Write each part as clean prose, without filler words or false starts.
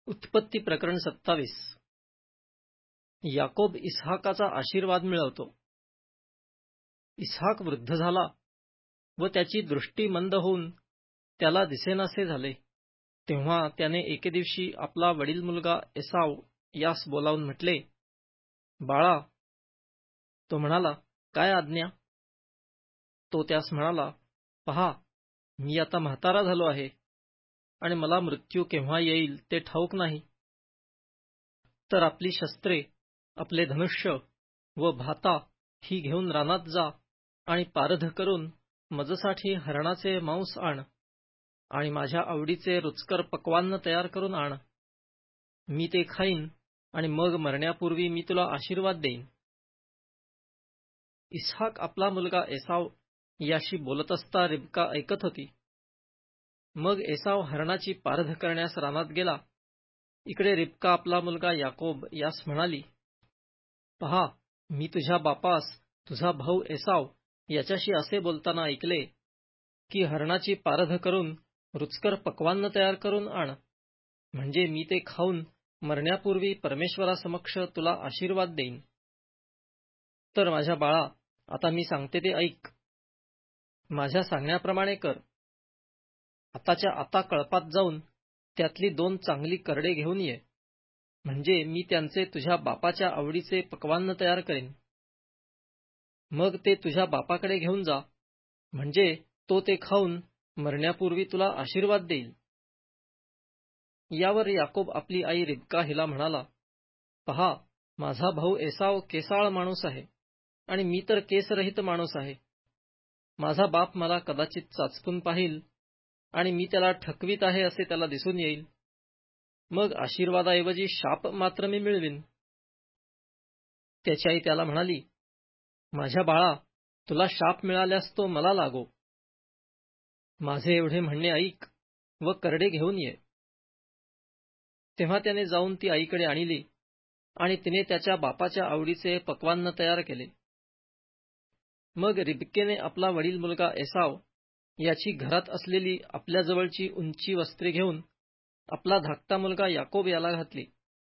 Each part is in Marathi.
उत्पत्ती प्रकरण 27. याकोब इसहाकाचा आशीर्वाद मिळवतो. इसहाक वृद्ध झाला व त्याची दृष्टी मंद होऊन त्याला दिसेनासे झाले. तेव्हा त्याने एके दिवशी आपला वडील मुलगा एसाव यास बोलावून म्हटले, बाळा. तो म्हणाला, काय आज्ञा? तो त्यास म्हणाला, पहा, मी आता म्हातारा झालो आहे आणि मला मृत्यू केव्हा येईल ते ठाऊक नाही. तर आपली शस्त्रे, आपले धनुष्य व भाता ही घेऊन रानात जा आणि पारध करून मजसाठी हरणाचे मांस आण आणि माझ्या आवडीचे रुचकर पक्वान्न तयार करून आण. मी ते खाईन आणि मग मरण्यापूर्वी मी तुला आशीर्वाद देईन. इसहाक आपला मुलगा एसाव याशी बोलत असता रिबका ऐकत होती. मग एसाव हरणाची पारध करण्यास रानात गेला. इकडे रिबका आपला मुलगा याकोब यास म्हणाली, पहा, मी तुझ्या बापास तुझा भाऊ एसाव याच्याशी असे बोलताना ऐकले की हरणाची पारध करून रुचकर पक्वान्न तयार करून आण, म्हणजे मी ते खाऊन मरण्यापूर्वी परमेश्वरासमक्ष तुला आशीर्वाद देईन. तर माझ्या बाळा, आता मी सांगते ते ऐक. माझ्या सांगण्याप्रमाणे कर. आताच्या आता कळपात जाऊन त्यातली 2 चांगली करडे घेऊन ये, म्हणजे मी त्यांचे तुझ्या बापाच्या आवडीचे पक्वान्न तयार करेन. मग ते तुझ्या बापाकडे घेऊन जा, म्हणजे तो ते खाऊन मरण्यापूर्वी तुला आशीर्वाद देईल. यावर याकोब आपली आई रिबका हिला म्हणाला, पहा, माझा भाऊ एसाव केसाळ माणूस आहे आणि मी तर केसरहित माणूस आहे. माझा बाप मला कदाचित चाचपून पाहिल आणि मी त्याला ठकवीत आहे असे त्याला दिसून येईल. मग आशीर्वादाऐवजी शाप मात्र मी मिळवीन. त्याची आई त्याला म्हणाली, माझ्या बाळा, तुला शाप मिळाल्यास तो मला लागो. माझे एवढे म्हणणे ऐक व करडे घेऊन ये. तेव्हा त्याने जाऊन ती आईकडे आणली आणि तिने त्याच्या बापाच्या आवडीचे पक्वान्न तयार केले. मग रिबकेने आपला वडील मुलगा एसाव याची घरात असलेली आपल्या जवळची उंची वस्त्रे घेऊन आपला धाकटा मुलगा याकोब याला घातली.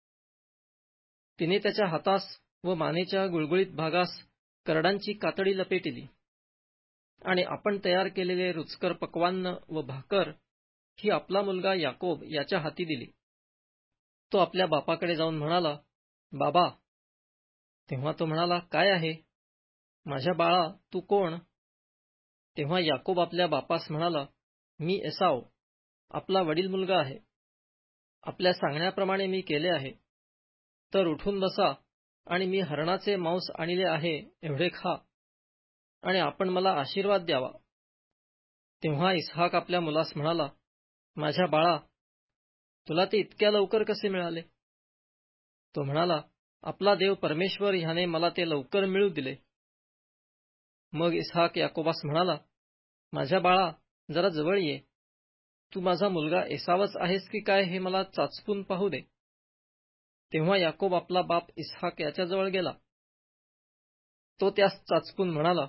तिने त्याच्या हातास व मानेच्या गुळगुळीत भागास करडांची कातडी लपेटली आणि आपण तयार केलेले रुचकर पक्वान्न व भाकर ही आपला मुलगा याकोब याच्या हाती दिली. तो आपल्या बापाकडे जाऊन म्हणाला, बाबा. तेव्हा तो म्हणाला, काय आहे? माझ्या बाळा, तू कोण? तेव्हा याकोब आपल्या बापास म्हणाला, मी एसाव, आपला वडील मुलगा आहे. आपल्या सांगण्याप्रमाणे मी केले आहे. तर उठून बसा आणि मी हरणाचे मांस आणले आहे एवढे खा आणि आपण मला आशीर्वाद द्यावा. तेव्हा इसहाक आपल्या मुलास म्हणाला, माझ्या बाळा, तुला ते इतक्या लवकर कसे मिळाले? तो म्हणाला, आपला देव परमेश्वर ह्याने मला ते लवकर मिळू दिले. मग इसहाक याकोबास म्हणाला, माझ्या बाळा, जरा जवळ ये. तू माझा मुलगा एसावच आहेस की काय हे मला चाचपून पाहू दे. तेव्हा याकोब आपला बाप इसहाक याच्याजवळ गेला. तो त्यास चाचपून म्हणाला,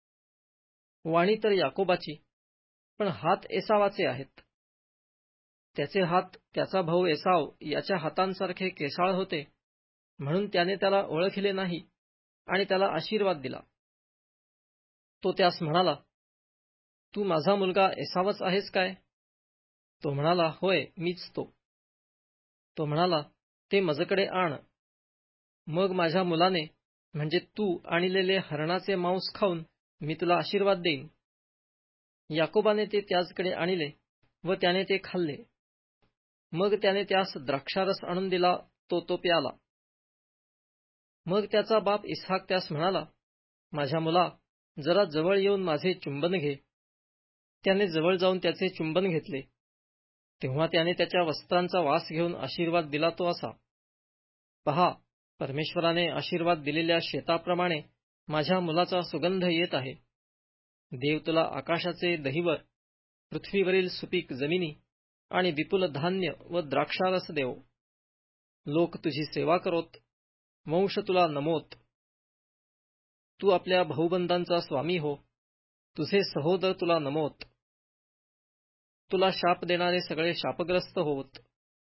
वाणी तर याकोबाची, पण हात एसावाचे आहेत. त्याचे हात त्याचा भाऊ एसाव याच्या हातांसारखे केसाळ होते, म्हणून त्याने त्याला ओळखले नाही आणि त्याला आशीर्वाद दिला. तो त्यास म्हणाला, तू माझा मुलगा एसावच आहेस काय? तो म्हणाला, होय, मीच तो. तो म्हणाला, ते माझ्याकडे आण. मग माझ्या मुलाने, म्हणजे तू आणलेले हरणाचे मांस खाऊन मी तुला आशीर्वाद देईन. याकोबाने ते त्याचकडे आणले व त्याने ते खाल्ले. मग त्याने त्यास द्राक्षारस आणून दिला, तो प्याला. मग त्याचा बाप इसहाक त्यास म्हणाला, माझ्या मुला, जरा जवळ येऊन माझे चुंबन घे. त्याने जवळ जाऊन त्याचे चुंबन घेतले. तेव्हा त्याने त्याच्या वस्त्रांचा वास घेऊन आशीर्वाद दिला तो असा, पहा, परमेश्वराने आशीर्वाद दिलेल्या शेताप्रमाणे माझ्या मुलाचा सुगंध येत आहे. देव तुला आकाशाचे दहिवर, पृथ्वीवरील सुपीक जमिनी आणि विपुल धान्य व द्राक्षारस देवो. लोक तुझी सेवा करोत, वंश तुला नमोत. तू आपल्या भाऊबंदांचा स्वामी हो, तुझे सहोदर तुला नमोत. तुला शाप देणारे सगळे शापग्रस्त होत.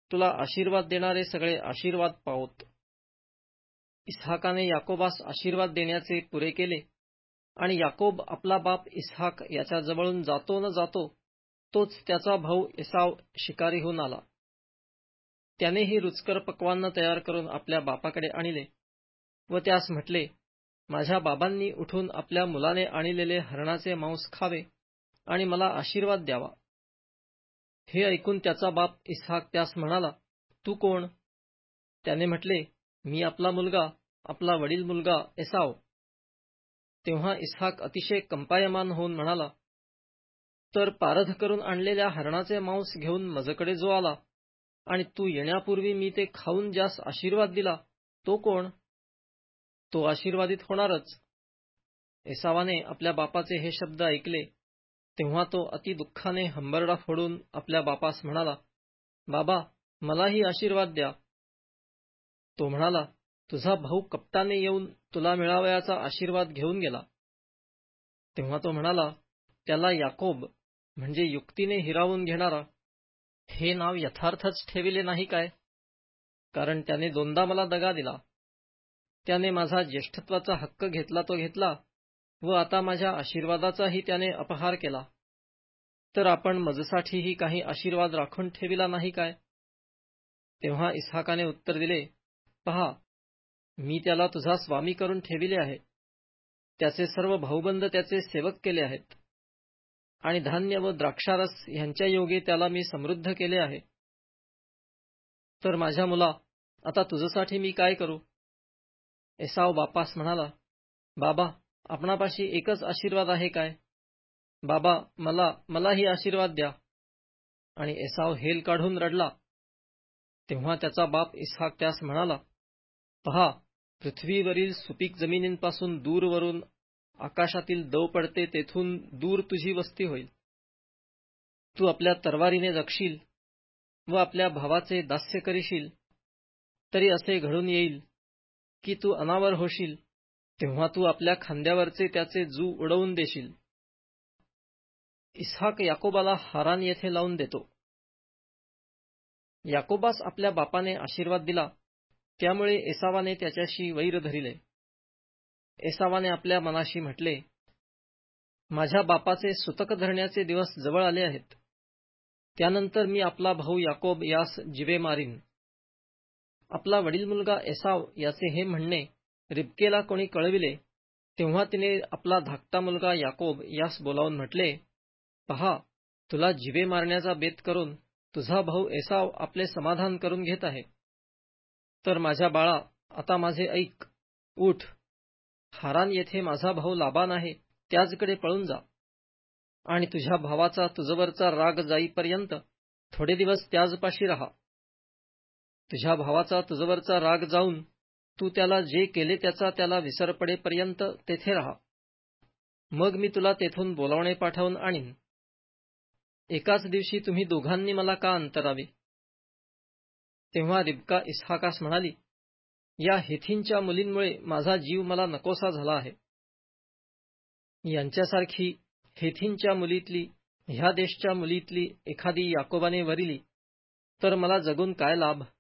तुला आशीर्वाद देणारे सगळे आशीर्वाद पावोत. इसहाकाने याकोबास आशीर्वाद देण्याचे पुरे केले आणि याकोब आपला बाप इसहाक याच्या जवळून जातो न जातो तोच त्याचा भाऊ एसाव शिकारीहून आला. त्याने ही रुचकर पक्वान्न तयार करून आपल्या बापाकडे आणले व त्यास म्हटले, माझ्या बाबांनी उठून आपल्या मुलाने आणलेले हरणाचे मांस खावे आणि मला आशीर्वाद द्यावा. हे ऐकून त्याचा बाप इसहाक त्यास म्हणाला, तू कोण? त्याने म्हटले, मी आपला मुलगा, आपला वडील मुलगा एसाव. तेव्हा इसहाक अतिशय कंपायमान होऊन म्हणाला, तर पारध करून आणलेल्या हरणाचे मांस घेऊन माझ्याकडे जो आला आणि तू येण्यापूर्वी मी ते खाऊन ज्यास आशीर्वाद दिला तो कोण? तो आशीर्वादित होणारच. एसावाने आपल्या बापाचे हे शब्द ऐकले तेव्हा तो अति दुःखाने हंबरडा फोडून आपल्या बापास म्हणाला, बाबा, मलाही आशीर्वाद द्या. तो म्हणाला, तुझा भाऊ कपटाने येऊन तुला मिळावयाचा आशीर्वाद घेऊन गेला. तेव्हा तो म्हणाला, त्याला याकोब म्हणजे युक्तीने हिरावून घेणारा हे नाव यथार्थच ठेविले नाही काय? कारण त्याने दोनदा मला दगा दिला. त्याने माझा ज्येष्ठत्वाचा हक्क घेतला तो घेतला व आता माझ्या आशीर्वादाचाही त्याने अपहार केला. तर आपण मजसाठीही काही आशीर्वाद राखून ठेविला नाही काय? तेव्हा इसहाकाने उत्तर दिले, पहा, मी त्याला तुझा स्वामी करून ठेविले आहे. त्याचे सर्व भाऊबंद त्याचे सेवक केले आहेत आणि धान्य व द्राक्षारस ह्यांच्या योगे त्याला मी समृद्ध केले आहे. तर माझ्या मुला, आता तुझ्यासाठी मी काय करू? एसाव बापास म्हणाला, बाबा, आपणापाशी एकच आशीर्वाद आहे काय? बाबा, मलाही आशीर्वाद द्या. आणि एसाव हेल काढून रडला. तेव्हा त्याचा बाप इसहाक त्यास म्हणाला, पहा, पृथ्वीवरील सुपीक जमिनींपासून दूरवरून आकाशातील दव पडते तेथून दूर तुझी वस्ती होईल. तू आपल्या तरवारीने जगशील व आपल्या भावाचे दास्य करीशील, तरी असे घडून येईल की तू अनावर होशील, तेव्हा तू आपल्या खांद्यावरचे त्याचे जू उडवून देशील. इसहाक याकोबाला हारान येथे लावून देतो. याकोबास आपल्या बापाने आशीर्वाद दिला, त्यामुळे एसावाने त्याच्याशी वैर धरिले. एसावाने आपल्या मनाशी म्हटले, माझ्या बापाचे सुतक धरण्याचे दिवस जवळ आले आहेत. त्यानंतर मी आपला भाऊ याकोब यास जिवे मारीन. आपला वडील मुलगा एसाव याचे हे म्हणणे रिबकेला कोणी कळविले तेव्हा तिने आपला धाकटा मुलगा याकोब यास बोलावून म्हटले, पहा, तुला जिवे मारण्याचा बेत करून तुझा भाऊ एसाव आपले समाधान करून घेत आहे. तर माझ्या बाळा, आता माझे ऐक. उठ, हारान येथे माझा भाऊ लाबान आहे त्याचकडे पळून जा आणि तुझ्या भावाचा तुझवरचा राग जाईपर्यंत थोडे दिवस त्याचपाशी राहा. तुझ्या भावाचा तुझवरचा राग जाऊन तू त्याला जे केले त्याचा त्याला विसर पडेपर्यंत तेथे राहा. मग मी तुला तेथून बोलावणे पाठवून आणीन. एकाच दिवशी तुम्ही दोघांनी मला का अंतरावे? तेव्हा रिबका इसहाकास म्हणाली, या हेथींच्या मुलींमुळे माझा जीव मला नकोसा झाला आहे. यांच्यासारखी हेथींच्या मुलीतली, ह्या देशच्या मुलीतली एखादी याकोबाने वरिली तर मला जगून काय लाभ?